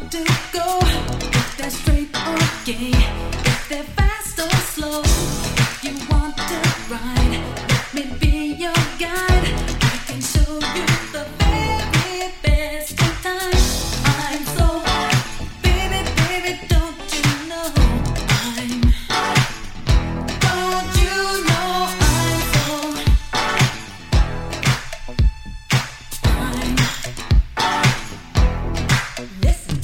to go, if they're straight or gay, if they're fast or slow, if you want to ride, let me be your guide. I can show you the very best of time. I'm so, baby, baby, don't you know I'm, don't you know I'm so, listen.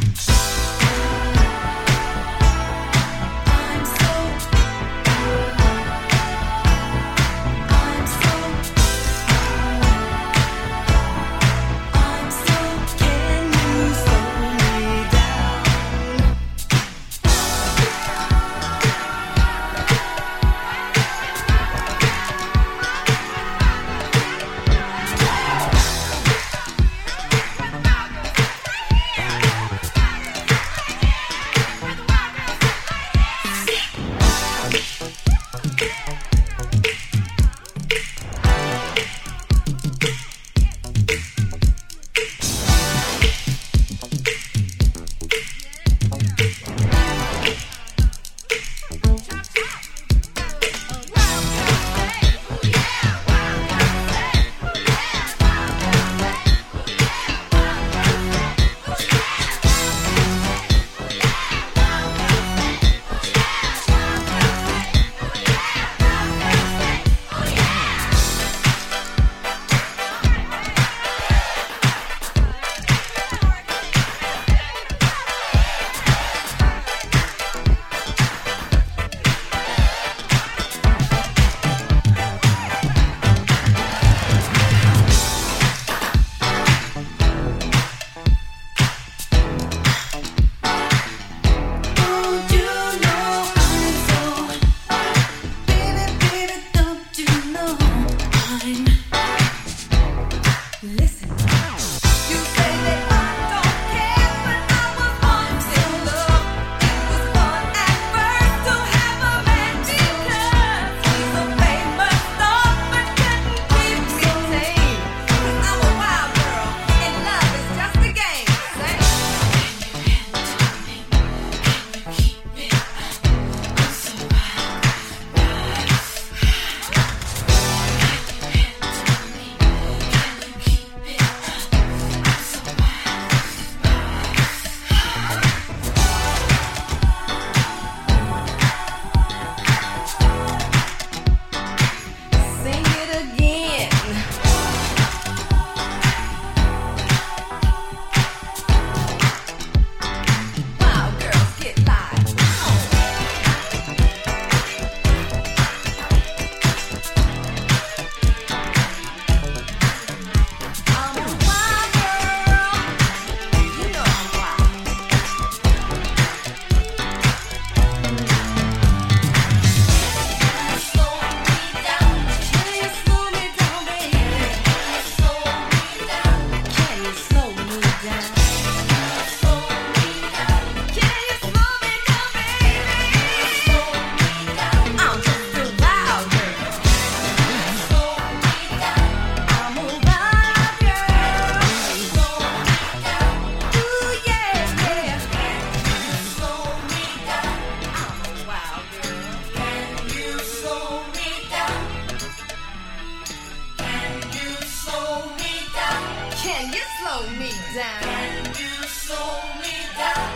Can you slow me down? Can you slow me down?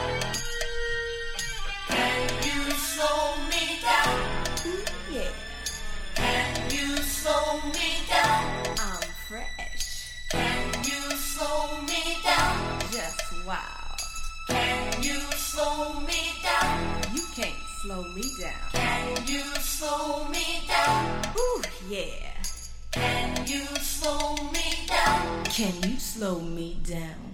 Can you slow me down? Ooh, yeah. Can you slow me down? I'm fresh. Can you slow me down? Just wow. Can you slow me down? You can't slow me down. Can you slow me down? Ooh, yeah. Can you slow me down? Can you slow me down?